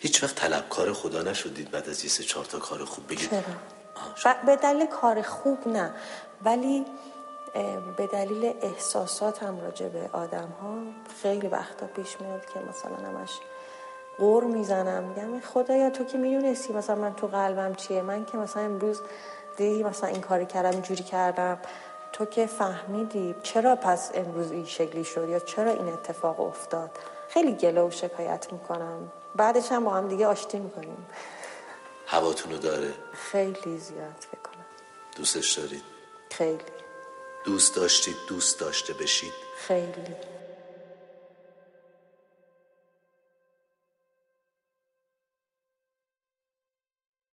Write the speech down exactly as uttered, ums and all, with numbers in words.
هیچ وقت طلبکار خدا نشدید بعد از یه سه چهار تا کار خوب بگید؟ چرا؟ به دلیل کار خوب نه، ولی به دلیل احساساتم راجع به آدم ها خیلی وقتا پیش میاد که مثلا همش غر میزنم، میگم خدایا تو که میدونستی مثلا من تو قلبم چیه، من که مثلا امروز دیدی مثلا این کاری کردم اینجوری کردم، تو که فهمیدی چرا پس امروز این شکلی شد یا چرا این اتفاق افتاد. خیلی گله و شکایت میکنم، بعدش هم با هم دیگه آشتی میکنیم. هواتونو داره؟ خیلی زیاد فکر کنم. دوستش دارید؟ خیلی. دوست داشتید دوست داشته بشید؟ خیلی.